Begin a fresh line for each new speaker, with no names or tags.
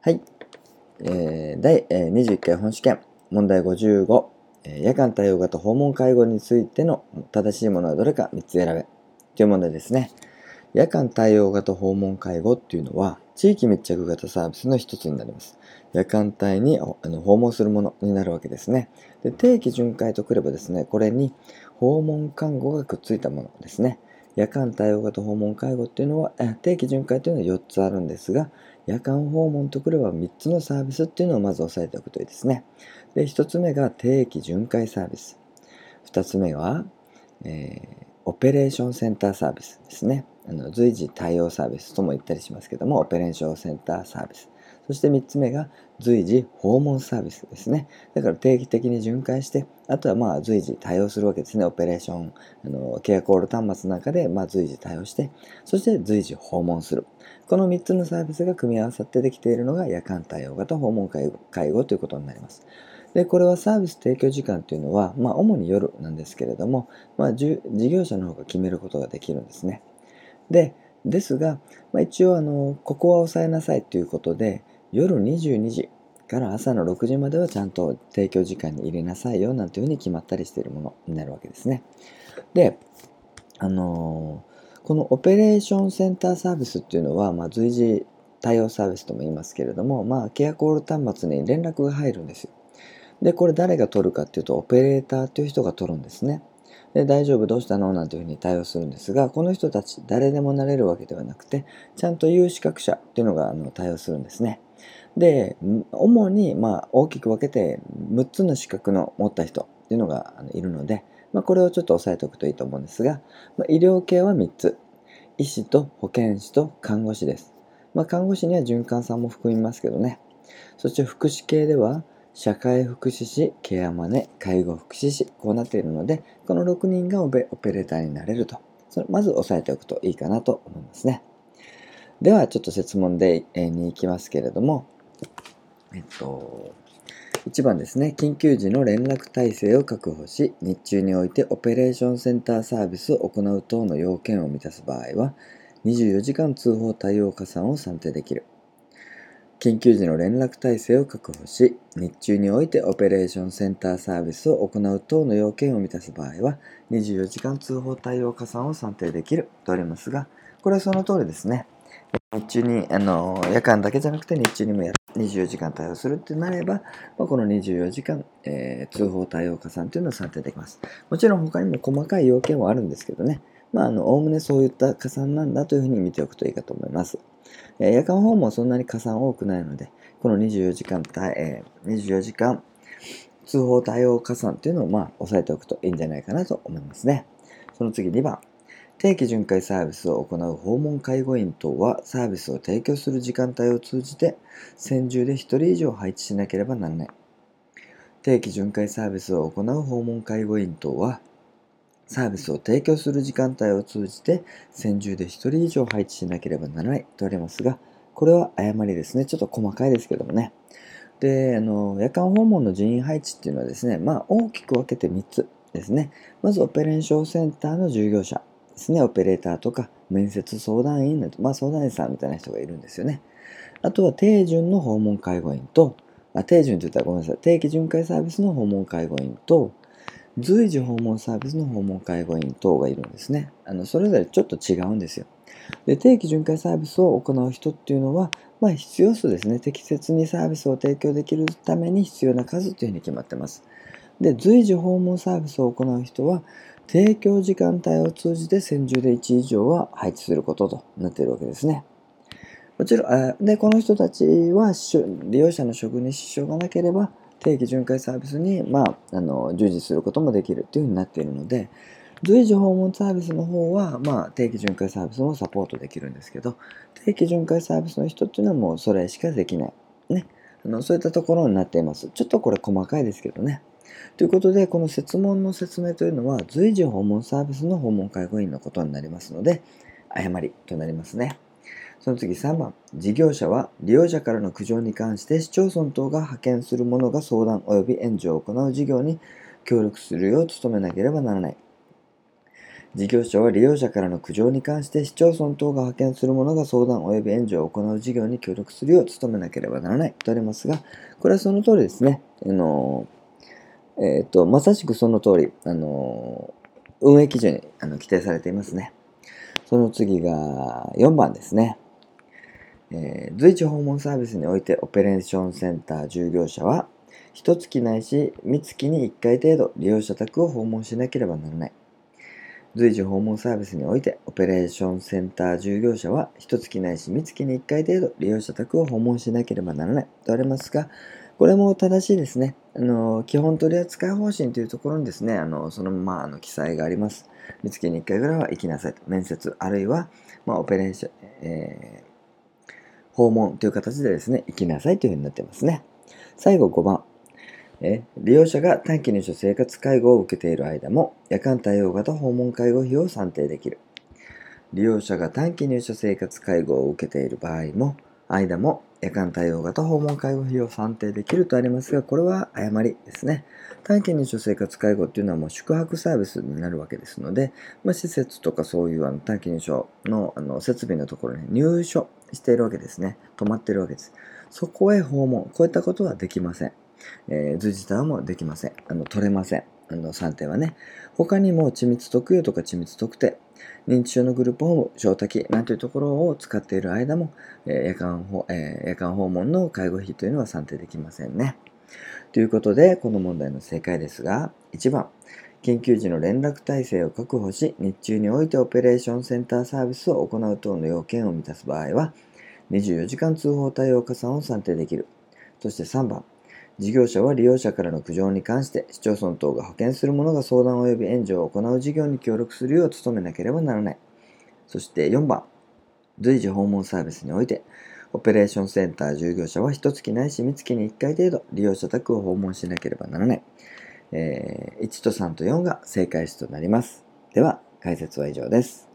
はい。第21回本試験問題55、夜間対応型訪問介護についての正しいものはどれか3つ選べという問題ですね。夜間対応型訪問介護っていうのは地域密着型サービスの一つになります。夜間帯に訪問するものになるわけですね。で、定期巡回とくればですね、これに訪問看護がくっついたものですね。夜間対応型訪問介護っていうのは、定期巡回というのは4つあるんですが、夜間訪問とくれば3つのサービスっていうのをまず押さえておくといいですね。で、1つ目が定期巡回サービス。2つ目は、オペレーションセンターサービスですね。随時対応サービスとも言ったりしますけども、オペレーションセンターサービス。そして3つ目が随時訪問サービスですね。だから定期的に巡回して、あとは随時対応するわけですね。オペレーション、ケアコール端末の中で随時対応して、そして随時訪問する。この3つのサービスが組み合わさってできているのが夜間対応型訪問介護ということになります。で、これはサービス提供時間というのは、主に夜なんですけれども、事業者の方が決めることができるんですね。ですが、一応ここは抑えなさいということで、夜22時から朝の6時まではちゃんと提供時間に入れなさいよなんていうふうに決まったりしているものになるわけですね。で、このオペレーションセンターサービスっていうのは、随時対応サービスとも言いますけれども、ケアコール端末に連絡が入るんですよ。で、これ誰が取るかっていうと、オペレーターという人が取るんですね。で、大丈夫どうしたのなんていうふうに対応するんですが、この人たち誰でもなれるわけではなくて、ちゃんと有資格者っていうのが対応するんですね。で、主に大きく分けて6つの資格の持った人っていうのがいるので、これをちょっと押さえておくといいと思うんですが、医療系は3つ。医師と保健師と看護師です。看護師には循環さんも含みますけどね。そして福祉系では、社会福祉士、ケアマネ、介護福祉士、こうなっているので、この6人がオペレーターになれると。まず押さえておくといいかなと思いますね。では、ちょっと設問に行きますけれども、1番ですね。緊急時の連絡体制を確保し、日中においてオペレーションセンターサービスを行う等の要件を満たす場合は、24時間通報対応加算を算定できる。緊急時の連絡体制を確保し、日中においてオペレーションセンターサービスを行う等の要件を満たす場合は、24時間通報対応加算を算定できるとありますが、これはその通りですね。日中に、夜間だけじゃなくて日中にも24時間対応するってなれば、この24時間、通報対応加算というのを算定できます。もちろん他にも細かい要件はあるんですけどね。おおむねそういった加算なんだというふうに見ておくといいかと思います。夜間訪問はそんなに加算多くないので、この24時間通報対応加算というのを押さえておくといいんじゃないかなと思いますね。その次2番。定期巡回サービスを行う訪問介護員等はサービスを提供する時間帯を通じて専従で1人以上配置しなければならない。定期巡回サービスを行う訪問介護員等はサービスを提供する時間帯を通じて専従で1人以上配置しなければならないとありますが、これは誤りですね。ちょっと細かいですけどもね。で、夜間訪問の人員配置っていうのはですね、大きく分けて3つですね。まずオペレーションセンターの従業者ですね。オペレーターとか面接相談員など、相談員さんみたいな人がいるんですよね。あとは定順の訪問介護員と、定順って言ったらごめんなさい。定期巡回サービスの訪問介護員と、随時訪問サービスの訪問介護員等がいるんですね。それぞれちょっと違うんですよ。で、定期巡回サービスを行う人っていうのは、必要数ですね。適切にサービスを提供できるために必要な数というふうに決まってます。で、随時訪問サービスを行う人は、提供時間帯を通じて専従で1以上は配置することとなっているわけですね。もちろん、で、この人たちは利用者の処遇に支障がなければ、定期巡回サービスに、従事することもできるというふうになっているので、随時訪問サービスの方は、定期巡回サービスもサポートできるんですけど、定期巡回サービスの人っていうのはもうそれしかできない。ね。そういったところになっています。ちょっとこれ細かいですけどね。ということで、この設問の説明というのは、随時訪問サービスの訪問介護員のことになりますので、誤りとなりますね。その次3番。事業者は利用者からの苦情に関して市町村等が派遣する者が相談及び援助を行う事業に協力するよう努めなければならない。 事業者は利用者からの苦情に関して市町村等が派遣する者が相談及び援助を行う事業に協力するよう努めなければならないとありますが、これはその通りですね。まさしくその通り、運営基準に規定されていますね。その次が4番ですね。随時訪問サービスにおいてオペレーションセンター従業者は、1月ないし3月に1回程度利用者宅を訪問しなければならない。随時訪問サービスにおいてオペレーションセンター従業者は1月ないし3月に1回程度利用者宅を訪問しなければならないとありますが、これも正しいですね。基本取扱方針というところにですね、そのまま記載があります。月に1回ぐらいは行きなさいと。面接、あるいは、オペレーション、訪問という形でですね、行きなさいというふうになっていますね。最後5番。利用者が短期入所生活介護を受けている間も夜間対応型訪問介護費を算定できる。利用者が短期入所生活介護を受けている場合も間も夜間対応型訪問介護費を算定できるとありますが、これは誤りですね。短期入所生活介護っていうのはもう宿泊サービスになるわけですので、施設とかそういう短期入所の設備のところに入所しているわけですね。泊まっているわけです。そこへ訪問、こういったことはできません。随時対応もできません。取れません。算定はね。他にも緻密特有とか緻密特定、認知症のグループホーム、小滝なんていうところを使っている間も、夜間訪問の介護費というのは算定できませんね。ということで、この問題の正解ですが、1番、緊急時の連絡体制を確保し、日中においてオペレーションセンターサービスを行う等の要件を満たす場合は、24時間通報対応加算を算定できる。そして3番、事業者は利用者からの苦情に関して市町村等が派遣する者が相談及び援助を行う事業に協力するよう努めなければならない。そして4番、随時訪問サービスにおいてオペレーションセンター従業者は1月ないし3月に1回程度利用者宅を訪問しなければならない。1と3と4が正解詞となります。では解説は以上です。